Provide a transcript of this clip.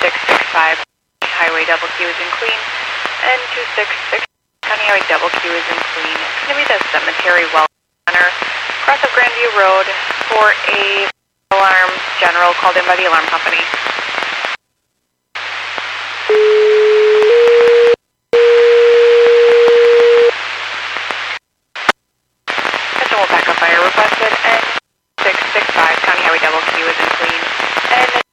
265 Highway Double Q is in clean, and 266 County Highway Double Q is in clean. It's going to be the Cemetery Well Center, across of Grandview Road, for a alarm general called in by the alarm company. Attention, will backup fire requested, and 665 County Highway Double Q is in clean, and